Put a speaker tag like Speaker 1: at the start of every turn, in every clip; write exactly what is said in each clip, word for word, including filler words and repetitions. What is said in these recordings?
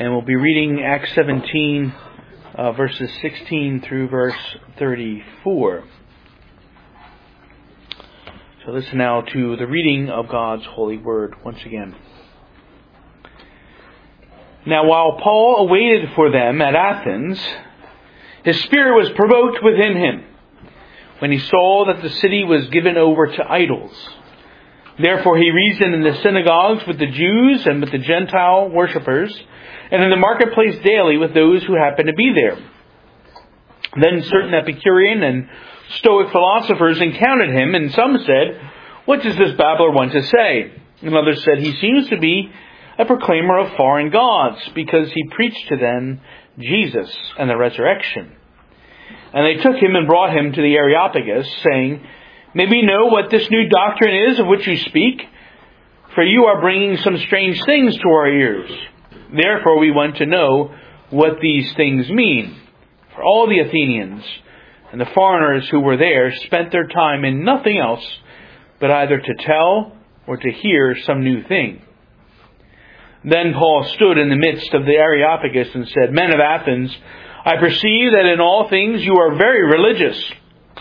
Speaker 1: And we'll be reading Acts seventeen, uh, verses sixteen through verse thirty-four. So listen now to the reading of God's holy word once again. Now while Paul awaited for them at Athens, his spirit was provoked within him when he saw that the city was given over to idols. Therefore he reasoned in the synagogues with the Jews and with the Gentile worshippers, and in the marketplace daily with those who happened to be there. Then certain Epicurean and Stoic philosophers encountered him, and some said, "What does this babbler want to say?" And others said, "He seems to be a proclaimer of foreign gods, because he preached to them Jesus and the resurrection." And they took him and brought him to the Areopagus, saying, "May we know what this new doctrine is of which you speak? For you are bringing some strange things to our ears. Therefore we want to know what these things mean." For all the Athenians and the foreigners who were there spent their time in nothing else but either to tell or to hear some new thing. Then Paul stood in the midst of the Areopagus and said, "Men of Athens, I perceive that in all things you are very religious.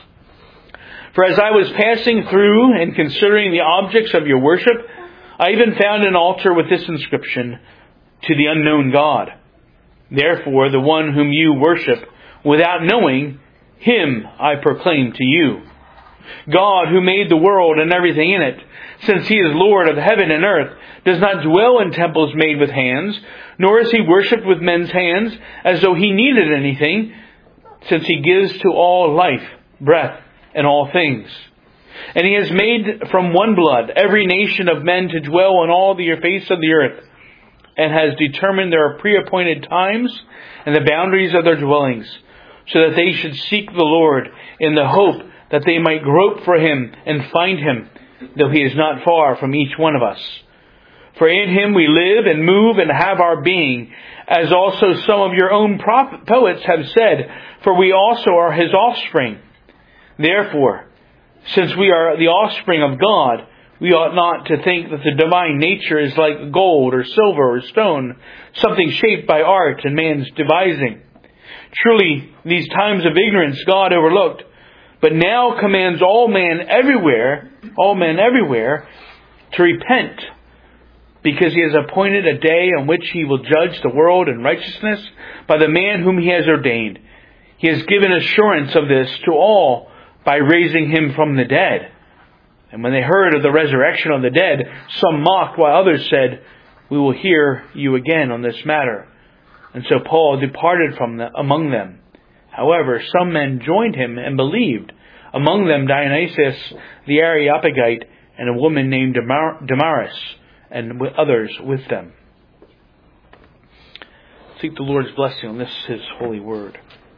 Speaker 1: For as I was passing through and considering the objects of your worship, I even found an altar with this inscription, 'To the unknown God.' Therefore the one whom you worship without knowing, him I proclaim to you. God, who made the world and everything in it, since he is Lord of heaven and earth, does not dwell in temples made with hands, nor is he worshipped with men's hands as though he needed anything, since he gives to all life, breath, and all things. And he has made from one blood every nation of men to dwell on all the face of the earth, and has determined their pre-appointed times and the boundaries of their dwellings, so that they should seek the Lord in the hope that they might grope for him and find him, though he is not far from each one of us. For in him we live and move and have our being, as also some of your own poets have said, for we also are his offspring. Therefore, since we are the offspring of God, we ought not to think that the divine nature is like gold or silver or stone, something shaped by art and man's devising. Truly, these times of ignorance God overlooked, but now commands all men everywhere, all men everywhere, to repent, because he has appointed a day on which he will judge the world in righteousness by the man whom he has ordained. He has given assurance of this to all by raising him from the dead." And when they heard of the resurrection of the dead, some mocked, while others said, "We will hear you again on this matter." And so Paul departed from the, among them. However, some men joined him and believed, among them Dionysius the Areopagite and a woman named Damar- Damaris, and with others with them. Seek the Lord's blessing on this, his holy word.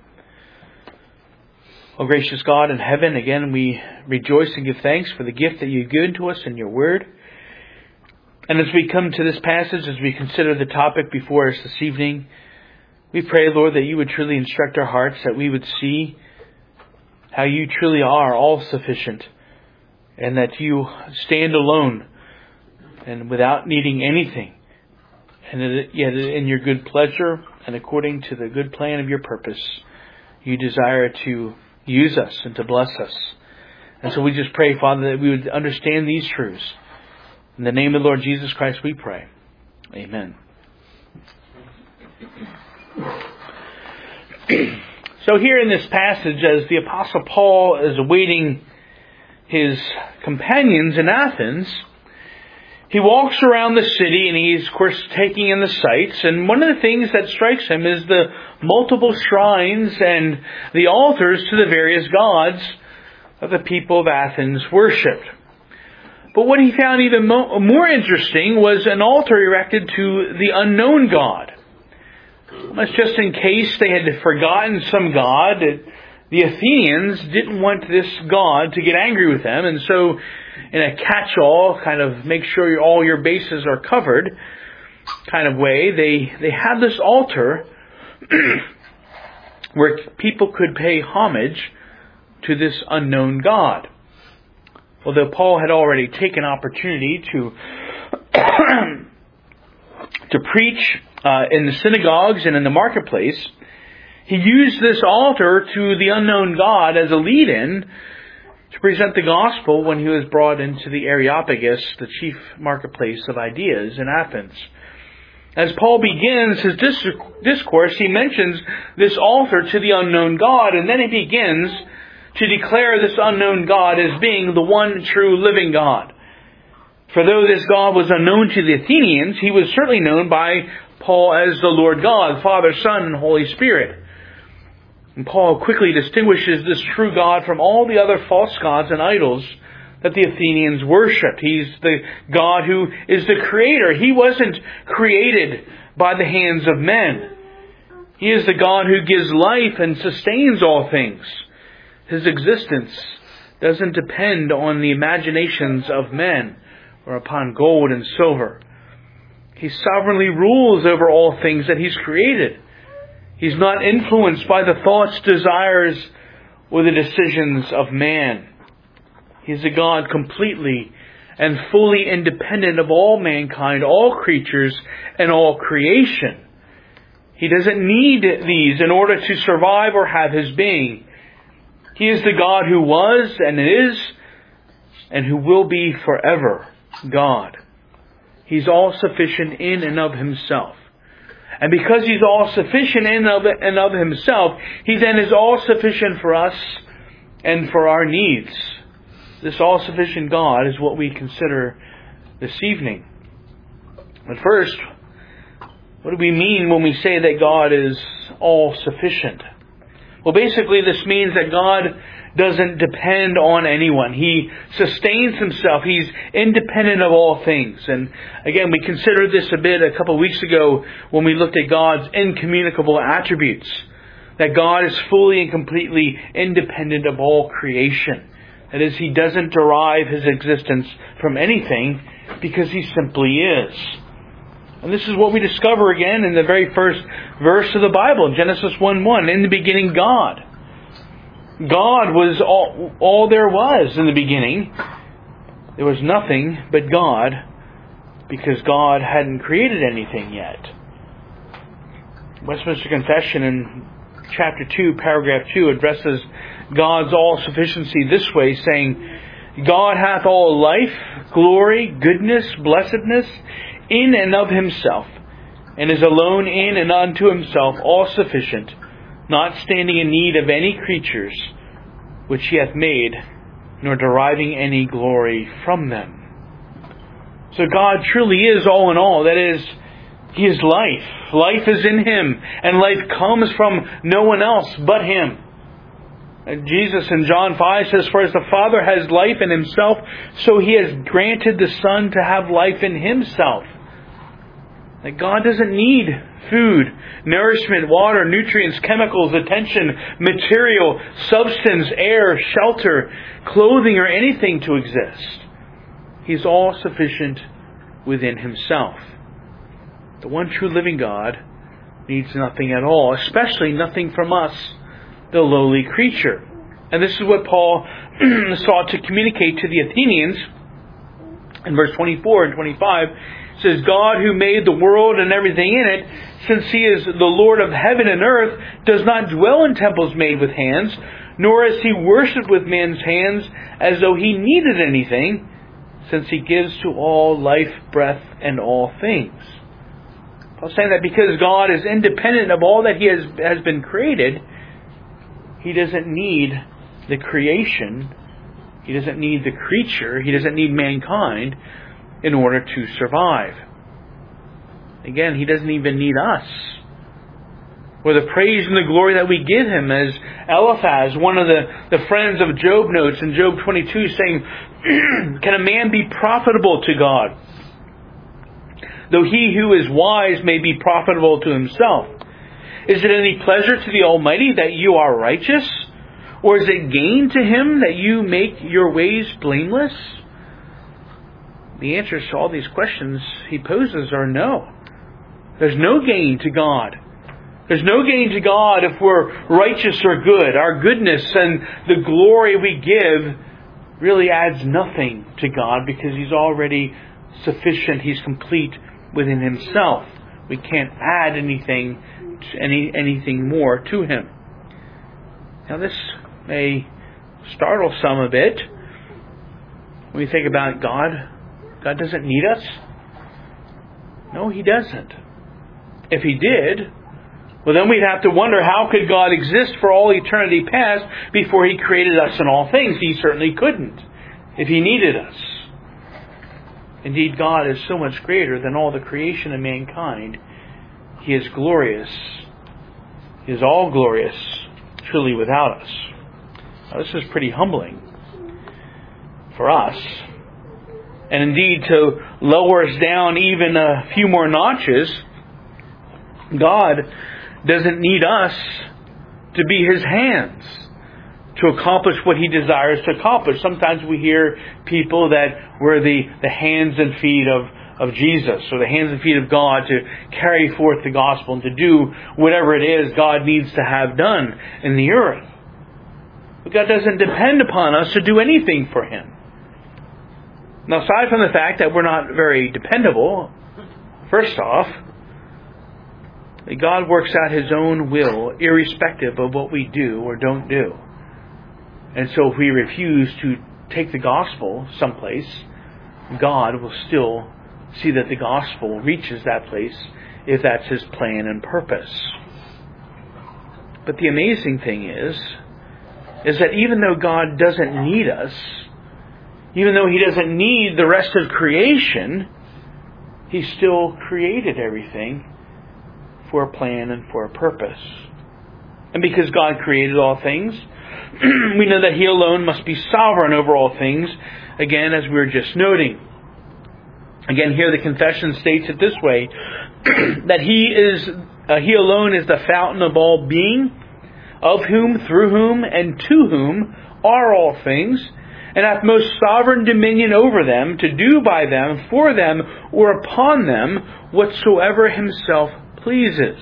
Speaker 1: O gracious God in heaven, again we rejoice and give thanks for the gift that you've given to us in your word. And as we come to this passage, as we consider the topic before us this evening, we pray, Lord, that you would truly instruct our hearts, that we would see how you truly are all-sufficient, and that you stand alone and without needing anything, and that yet in your good pleasure and according to the good plan of your purpose, you desire to use us and to bless us. And so we just pray, Father, that we would understand these truths. In the name of the Lord Jesus Christ we pray. Amen. So here in this passage, as the Apostle Paul is awaiting his companions in Athens, he walks around the city and he's, of course, taking in the sights. And one of the things that strikes him is the multiple shrines and the altars to the various gods that the people of Athens worshipped. But what he found even mo- more interesting was an altar erected to the unknown God. That's just in case they had forgotten some god. The Athenians didn't want this god to get angry with them, and so in a catch-all, kind of make sure all your bases are covered kind of way, they, they had this altar where people could pay homage to this unknown God. Although Paul had already taken opportunity to to preach uh, in the synagogues and in the marketplace, he used this altar to the unknown God as a lead-in to present the gospel when he was brought into the Areopagus, the chief marketplace of ideas in Athens. As Paul begins his discourse, he mentions this altar to the unknown God, and then he begins to declare this unknown God as being the one true living God. For though this God was unknown to the Athenians, he was certainly known by Paul as the Lord God, Father, Son, and Holy Spirit. And Paul quickly distinguishes this true God from all the other false gods and idols that the Athenians worshipped. He's the God who is the creator. He wasn't created by the hands of men. He is the God who gives life and sustains all things. His existence doesn't depend on the imaginations of men or upon gold and silver. He sovereignly rules over all things that He's created. He's not influenced by the thoughts, desires, or the decisions of man. He's a God completely and fully independent of all mankind, all creatures, and all creation. He doesn't need these in order to survive or have His being. He is the God who was and is and who will be forever God. He's all-sufficient in and of Himself. And because He's all-sufficient in and of Himself, He then is all-sufficient for us and for our needs. This all-sufficient God is what we consider this evening. But first, what do we mean when we say that God is all-sufficient? Well, basically this means that God doesn't depend on anyone. He sustains Himself. He's independent of all things. And again, we considered this a bit a couple of weeks ago when we looked at God's incommunicable attributes. That God is fully and completely independent of all creation. That is, He doesn't derive His existence from anything because He simply is. And this is what we discover again in the very first verse of the Bible, Genesis one one. In the beginning, God. God was all, all there was in the beginning. There was nothing but God because God hadn't created anything yet. Westminster Confession in chapter two, paragraph two addresses God's all-sufficiency this way, saying, God hath all life, glory, goodness, blessedness in and of Himself, and is alone in and unto Himself all-sufficient, not standing in need of any creatures which He hath made, nor deriving any glory from them. So God truly is all in all. That is, He is life. Life is in Him, and life comes from no one else but Him. And Jesus in John five says, for as the Father has life in Himself, so He has granted the Son to have life in Himself. That God doesn't need food, nourishment, water, nutrients, chemicals, attention, material, substance, air, shelter, clothing, or anything to exist. He's all sufficient within Himself. The one true living God needs nothing at all, especially nothing from us, the lowly creature. And this is what Paul sought to communicate to the Athenians in verse twenty-four and twenty-five. It says, God who made the world and everything in it, since He is the Lord of heaven and earth, does not dwell in temples made with hands, nor is He worshipped with men's hands as though He needed anything, since He gives to all life, breath, and all things. Paul's saying that because God is independent of all that He has, has been created, He doesn't need the creation, He doesn't need the creature, He doesn't need mankind in order to survive. Again, He doesn't even need us. Or the praise and the glory that we give Him, as Eliphaz, one of the, the friends of Job, notes in Job twenty-two, saying, can a man be profitable to God? Though he who is wise may be profitable to himself. Is it any pleasure to the Almighty that you are righteous? Or is it gain to Him that you make your ways blameless? The answers to all these questions he poses are no. There's no gain to God. There's no gain to God if we're righteous or good. Our goodness and the glory we give really adds nothing to God because He's already sufficient. He's complete within Himself. We can't add anything, any anything more to Him. Now this may startle some a bit when we think about God. God doesn't need us. No, He doesn't. If He did, well then we'd have to wonder, how could God exist for all eternity past before He created us in all things? He certainly couldn't if He needed us. Indeed, God is so much greater than all the creation of mankind. He is glorious. He is all glorious, truly without us. Now, this is pretty humbling for us. And indeed, to lower us down even a few more notches, God doesn't need us to be His hands to accomplish what He desires to accomplish. Sometimes we hear people that we're the, the hands and feet of, of Jesus, or the hands and feet of God to carry forth the gospel and to do whatever it is God needs to have done in the earth. But God doesn't depend upon us to do anything for Him. Now, aside from the fact that we're not very dependable, first off, God works out His own will irrespective of what we do or don't do. And so if we refuse to take the gospel someplace, God will still see that the gospel reaches that place if that's His plan and purpose. But the amazing thing is, is that even though God doesn't need us, even though He doesn't need the rest of creation, He still created everything for a plan and for a purpose. And because God created all things, we know that He alone must be sovereign over all things, again, as we were just noting. Again, here the confession states it this way, that He is, uh, He alone is the fountain of all being, of whom, through whom, and to whom are all things, and hath most sovereign dominion over them, to do by them, for them, or upon them, whatsoever Himself pleases.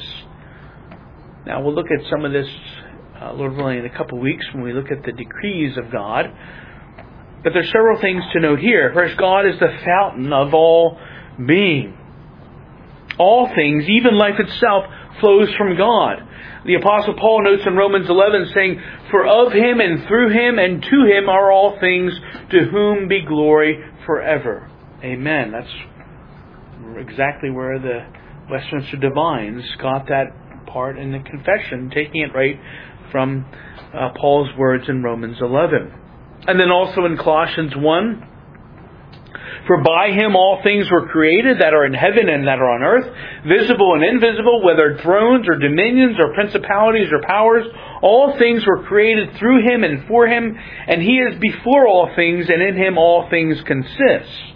Speaker 1: Now we'll look at some of this, uh, Lord willing, in a couple of weeks when we look at the decrees of God. But there's several things to note here. First, God is the fountain of all being. All things, even life itself, flows from God. The Apostle Paul notes in Romans eleven saying, "For of Him and through Him and to Him are all things, to whom be glory forever." Amen. That's exactly where the Westminster Divines got that part in the confession, taking it right from uh, Paul's words in Romans eleven. And then also in Colossians one, "For by Him all things were created that are in heaven and that are on earth, visible and invisible, whether thrones or dominions or principalities or powers. All things were created through Him and for Him, and He is before all things, and in Him all things consist."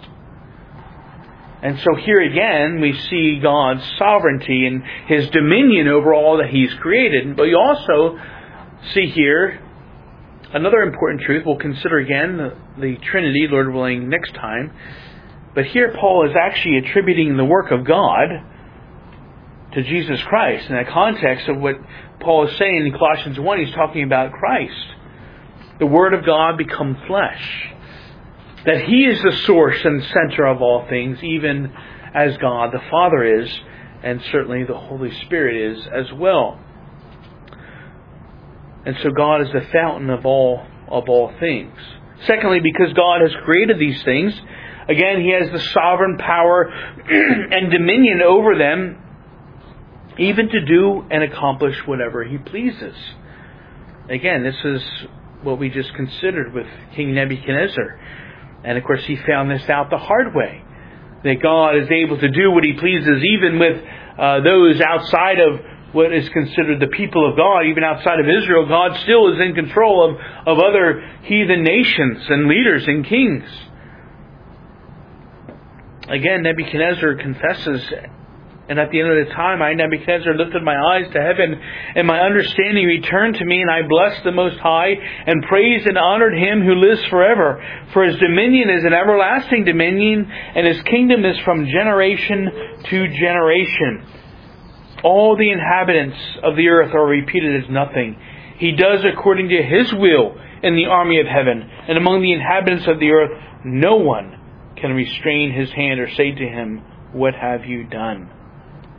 Speaker 1: And so here again we see God's sovereignty and His dominion over all that He's created. But you also see here another important truth. We'll consider again the, the Trinity, Lord willing, next time. But here Paul is actually attributing the work of God to Jesus Christ. In the context of what Paul is saying in Colossians one, he's talking about Christ. The Word of God become flesh. That He is the source and center of all things, even as God the Father is, and certainly the Holy Spirit is as well. And so God is the fountain of all of all things. Secondly, because God has created these things, again, He has the sovereign power and dominion over them, even to do and accomplish whatever He pleases. Again, this is what we just considered with King Nebuchadnezzar. And of course, he found this out the hard way. That God is able to do what He pleases, even with uh, those outside of what is considered the people of God, even outside of Israel. God still is in control of, of other heathen nations and leaders and kings. Again, Nebuchadnezzar confesses, "And at the end of the time, I, Nebuchadnezzar, lifted my eyes to heaven, and my understanding returned to me, and I blessed the Most High, and praised and honored Him who lives forever. For His dominion is an everlasting dominion, and His kingdom is from generation to generation. All the inhabitants of the earth are repeated as nothing. He does according to His will in the army of heaven, and among the inhabitants of the earth no one can restrain His hand or say to Him, 'What have you done?'"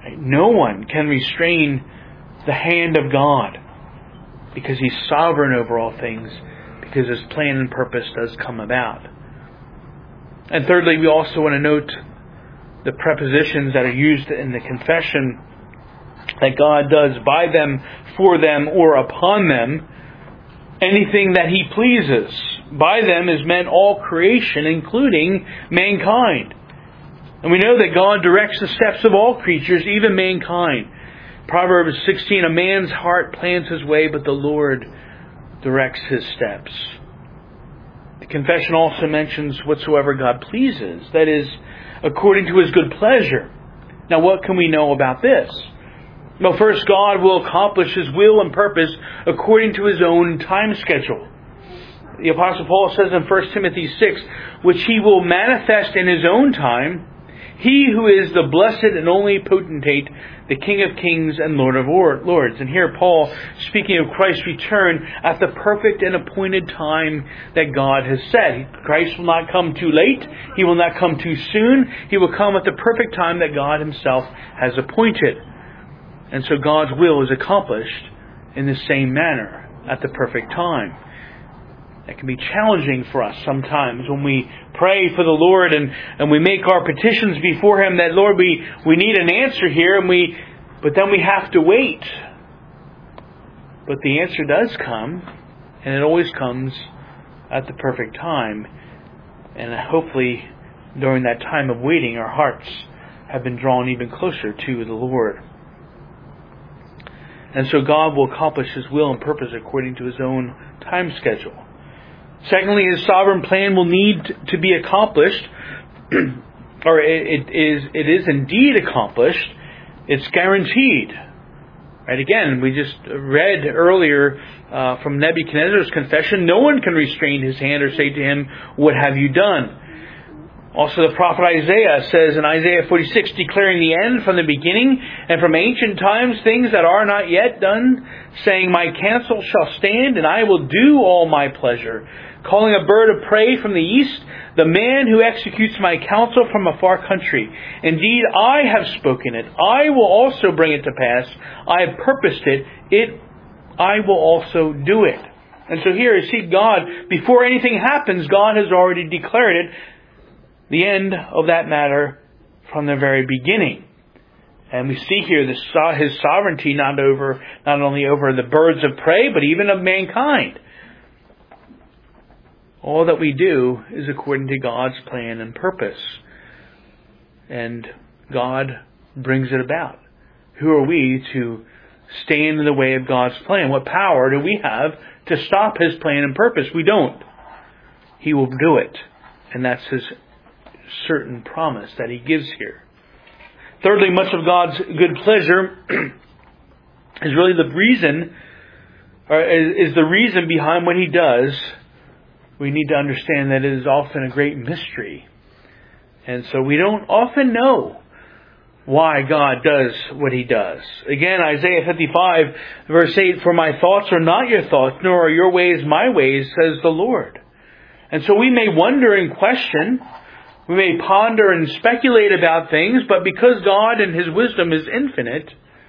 Speaker 1: Right? No one can restrain the hand of God because He's sovereign over all things, because His plan and purpose does come about. And thirdly, we also want to note the prepositions that are used in the confession, that God does by them, for them, or upon them anything that He pleases. By them is meant all creation, including mankind. And we know that God directs the steps of all creatures, even mankind. Proverbs sixteen, a man's heart plans his way, but the Lord directs his steps. The confession also mentions whatsoever God pleases, that is, according to His good pleasure. Now, what can we know about this? Well, first, God will accomplish His will and purpose according to His own time schedule. The Apostle Paul says in First Timothy six, which He will manifest in His own time, He who is the blessed and only potentate, the King of kings and Lord of lords. And here Paul, speaking of Christ's return at the perfect and appointed time that God has set. Christ will not come too late. He will not come too soon. He will come at the perfect time that God Himself has appointed. And so God's will is accomplished in the same manner at the perfect time. It can be challenging for us sometimes when we pray for the Lord and, and we make our petitions before Him that, Lord, we, we need an answer here, and we but then we have to wait. But the answer does come, and it always comes at the perfect time. And hopefully during that time of waiting, our hearts have been drawn even closer to the Lord. And so God will accomplish His will and purpose according to His own time schedule. Secondly, His sovereign plan will need to be accomplished, or it, it is it is indeed accomplished. It's guaranteed. Right? Again, we just read earlier uh, from Nebuchadnezzar's confession, no one can restrain his hand or say to him, what have you done? Also, the prophet Isaiah says in Isaiah forty-six, declaring the end from the beginning and from ancient times things that are not yet done, saying, my counsel shall stand, and I will do all my pleasure. Calling a bird of prey from the east, the man who executes my counsel from a far country. Indeed, I have spoken it. I will also bring it to pass. I have purposed it. It, I will also do it. And so here you see God, before anything happens, God has already declared it, the end of that matter from the very beginning. And we see here the, His sovereignty not over, not only over the birds of prey, but even of mankind. All that we do is according to God's plan and purpose. And God brings it about. Who are we to stand in the way of God's plan? What power do we have to stop His plan and purpose? We don't. He will do it. And that's His certain promise that He gives here. Thirdly, much of God's good pleasure is really the reason, or is the reason behind what He does. We need to understand that it is often a great mystery. And so we don't often know why God does what He does. Again, Isaiah fifty-five, verse eight, for my thoughts are not your thoughts, nor are your ways my ways, says the Lord. And so we may wonder and question, we may ponder and speculate about things, but because God in His wisdom is infinite,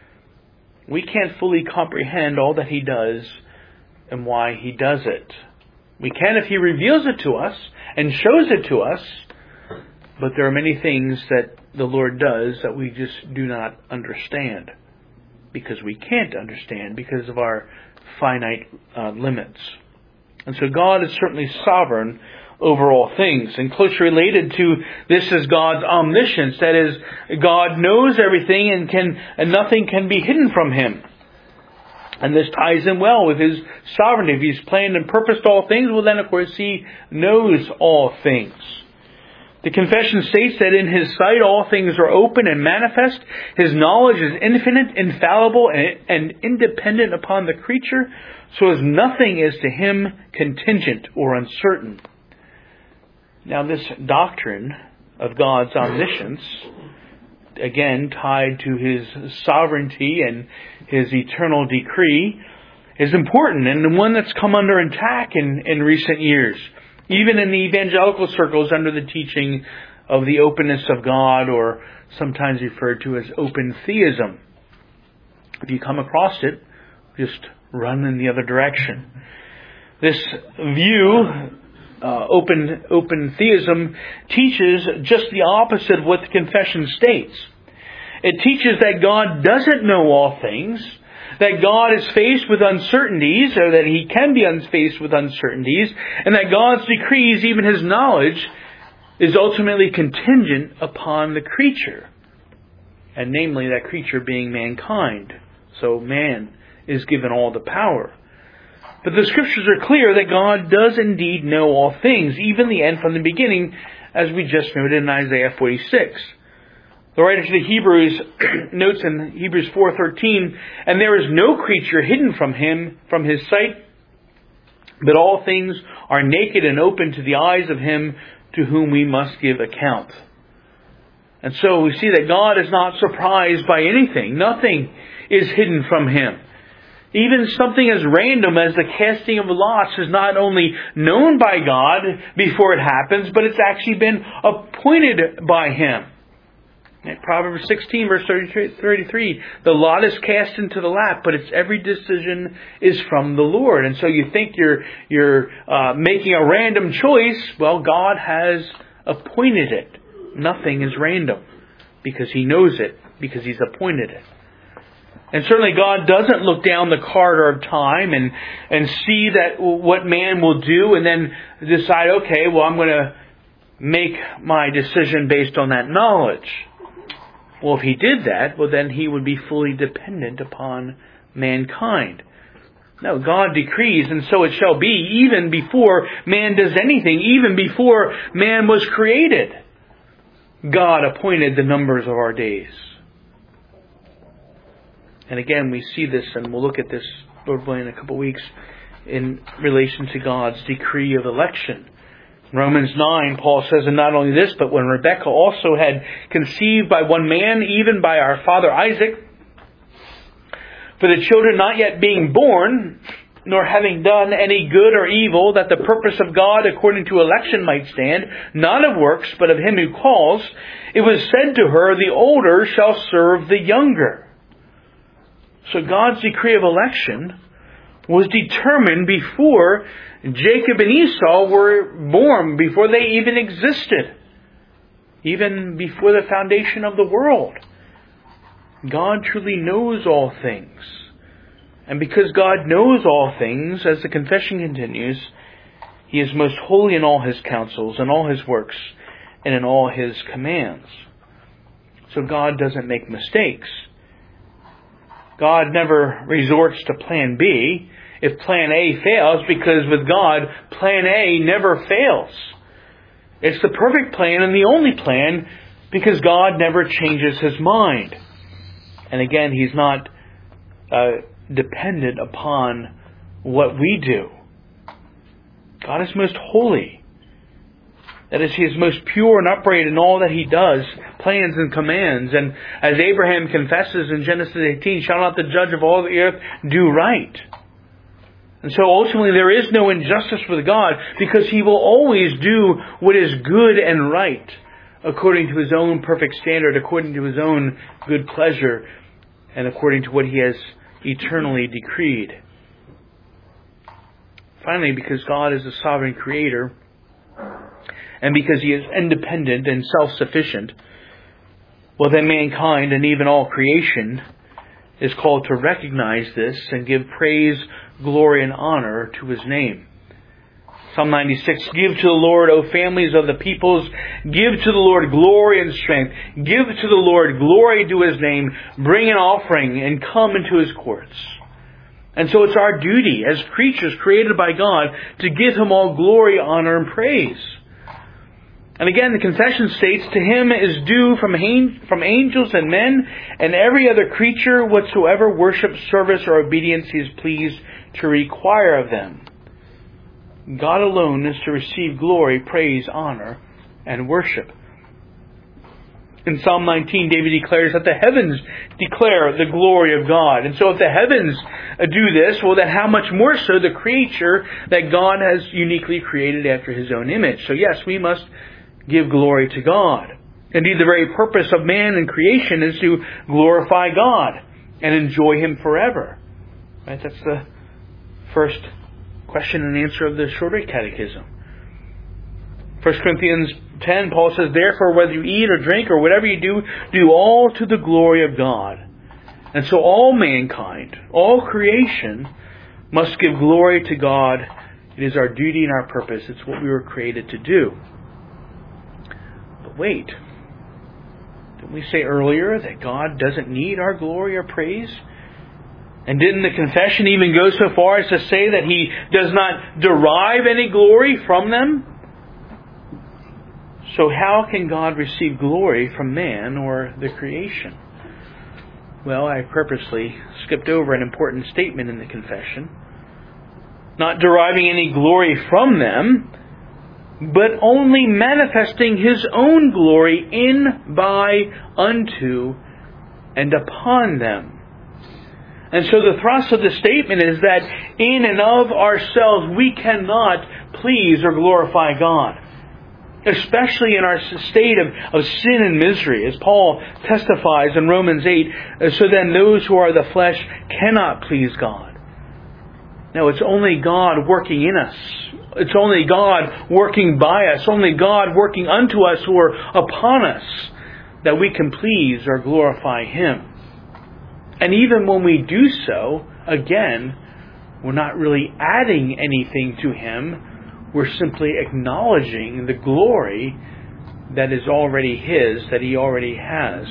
Speaker 1: we can't fully comprehend all that He does and why He does it. We can if He reveals it to us and shows it to us, but there are many things that the Lord does that we just do not understand, because we can't understand because of our finite uh, limits. And so God is certainly sovereign over all things. And closely related to this is God's omniscience. That is, God knows everything and can and nothing can be hidden from Him. And this ties in well with His sovereignty. If He's planned and purposed all things, well then of course He knows all things. The confession states that in His sight all things are open and manifest. His knowledge is infinite, infallible, and, and independent upon the creature, so as nothing is to Him contingent or uncertain. Now this doctrine of God's omniscience, again tied to His sovereignty and His eternal decree, is important, and one that's come under attack in, in recent years. Even in the evangelical circles under the teaching of the openness of God, or sometimes referred to as open theism. If you come across it, just run in the other direction. This view, uh, open open theism, teaches just the opposite of what the confession states. It teaches that God doesn't know all things, that God is faced with uncertainties, or that He can be faced with uncertainties, and that God's decrees, even His knowledge, is ultimately contingent upon the creature, and namely that creature being mankind. So man is given all the power. But the Scriptures are clear that God does indeed know all things, even the end from the beginning, as we just noted in Isaiah forty-six. The writer to the Hebrews notes in Hebrews four thirteen, "And there is no creature hidden from Him, from His sight, but all things are naked and open to the eyes of Him to whom we must give account." And so we see that God is not surprised by anything. Nothing is hidden from Him. Even something as random as the casting of lots is not only known by God before it happens, but it's actually been appointed by Him. In Proverbs sixteen, verse thirty-three, the lot is cast into the lap, but its every decision is from the Lord. And so you think you're you're uh, making a random choice. Well, God has appointed it. Nothing is random, because He knows it, because He's appointed it. And certainly God doesn't look down the corridor of time and, and see that what man will do and then decide, okay, well, I'm going to make my decision based on that knowledge. Well, if He did that, well, then He would be fully dependent upon mankind. No, God decrees, and so it shall be, even before man does anything, even before man was created. God appointed the numbers of our days. And again, we see this, and we'll look at this, Lord willing, in a couple of weeks, in relation to God's decree of election. In Romans nine, Paul says, "And not only this, but when Rebekah also had conceived by one man, even by our father Isaac, for the children not yet being born, nor having done any good or evil, that the purpose of God according to election might stand, not of works, but of Him who calls, it was said to her, the older shall serve the younger." So God's decree of election was determined before Jacob and Esau were born, before they even existed, even before the foundation of the world. God truly knows all things. And because God knows all things, as the confession continues, He is most holy in all His counsels, in all His works, and in all His commands. So God doesn't make mistakes. God never resorts to plan B if plan A fails, because with God, plan A never fails. It's the perfect plan and the only plan, because God never changes His mind. And again, He's not uh, dependent upon what we do. God is most holy. That is, He is most pure and upright in all that He does, plans and commands. And as Abraham confesses in Genesis eighteen, "Shall not the judge of all the earth do right?" And so ultimately there is no injustice with God, because He will always do what is good and right, according to His own perfect standard, according to His own good pleasure, and according to what He has eternally decreed. Finally, because God is the sovereign Creator, and because He is independent and self-sufficient, well, then mankind and even all creation is called to recognize this and give praise, glory, and honor to His name. Psalm ninety-six, "Give to the Lord, O families of the peoples, give to the Lord glory and strength. Give to the Lord glory to His name. Bring an offering and come into His courts." And so it's our duty as creatures created by God to give Him all glory, honor, and praise. And again, the confession states, "To Him is due from from angels and men and every other creature whatsoever worship, service, or obedience He is pleased to require of them." God alone is to receive glory, praise, honor, and worship. In Psalm nineteen, David declares that the heavens declare the glory of God. And so if the heavens do this, well, then how much more so the creature that God has uniquely created after His own image. So yes, we must give glory to God. Indeed, the very purpose of man and creation is to glorify God and enjoy Him forever. Right? That's the first question and answer of the Shorter Catechism. First Corinthians ten, Paul says, "Therefore, whether you eat or drink or whatever you do, do all to the glory of God." And so all mankind, all creation, must give glory to God. It is our duty and our purpose. It's what we were created to do. But wait, didn't we say earlier that God doesn't need our glory or praise? And didn't the confession even go so far as to say that He does not derive any glory from them? So how can God receive glory from man or the creation? Well, I purposely skipped over an important statement in the confession. Not deriving any glory from them, but only manifesting His own glory in, by, unto, and upon them. And so the thrust of the statement is that in and of ourselves we cannot please or glorify God. Especially in our state of, of sin and misery, as Paul testifies in Romans eight, so then those who are the flesh cannot please God. No, it's only God working in us. It's only God working by us, only God working unto us or upon us, that we can please or glorify Him. And even when we do so, again, we're not really adding anything to Him. We're simply acknowledging the glory that is already His, that He already has,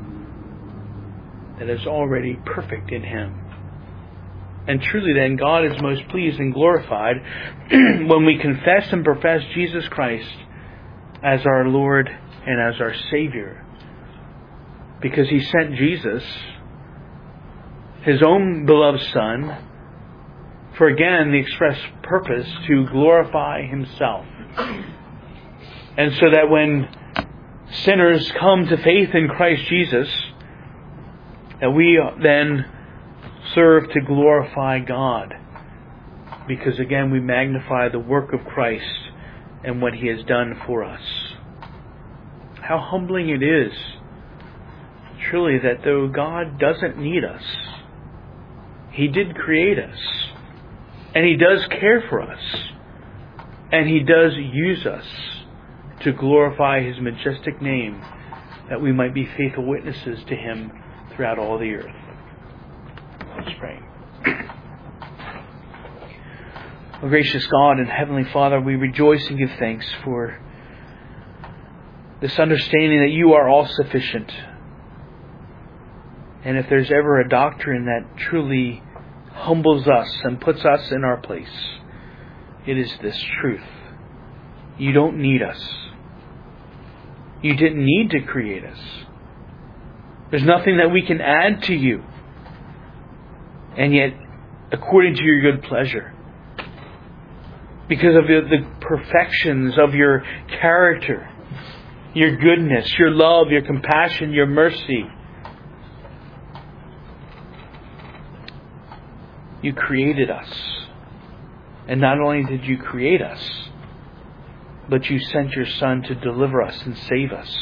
Speaker 1: that is already perfect in Him. And truly then, God is most pleased and glorified when we confess and profess Jesus Christ as our Lord and as our Savior. Because He sent Jesus, His own beloved Son, for again the express purpose to glorify Himself. And so that when sinners come to faith in Christ Jesus, that we then serve to glorify God. Because again we magnify the work of Christ and what He has done for us. How humbling it is, truly, that though God doesn't need us, He did create us. And He does care for us. And He does use us to glorify His majestic name, that we might be faithful witnesses to Him throughout all the earth. Let's pray. O gracious God and Heavenly Father, we rejoice and give thanks for this understanding that You are all-sufficient. And if there's ever a doctrine that truly humbles us and puts us in our place, it is this truth. You don't need us. You didn't need to create us. There's nothing that we can add to You. And yet, according to Your good pleasure, because of the, the perfections of Your character, Your goodness, Your love, Your compassion, Your mercy, You created us. And not only did You create us, but You sent Your Son to deliver us and save us.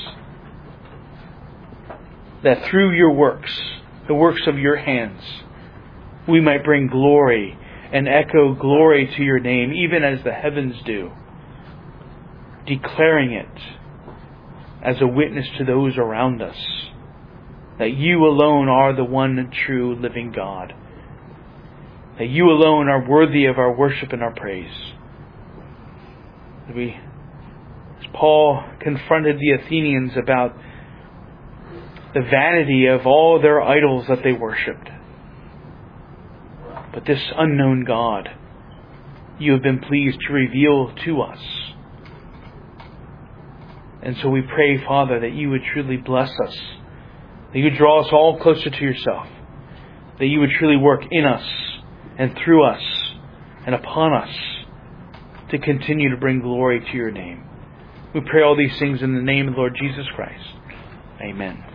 Speaker 1: That through Your works, the works of Your hands, we might bring glory and echo glory to Your name, even as the heavens do, declaring it as a witness to those around us, that You alone are the one true living God, that You alone are worthy of our worship and our praise. That we, as Paul confronted the Athenians about the vanity of all their idols that they worshipped, but this unknown God, You have been pleased to reveal to us. And so we pray, Father, that You would truly bless us, that You would draw us all closer to Yourself, that You would truly work in us and through us and upon us to continue to bring glory to Your name. We pray all these things in the name of the Lord Jesus Christ. Amen.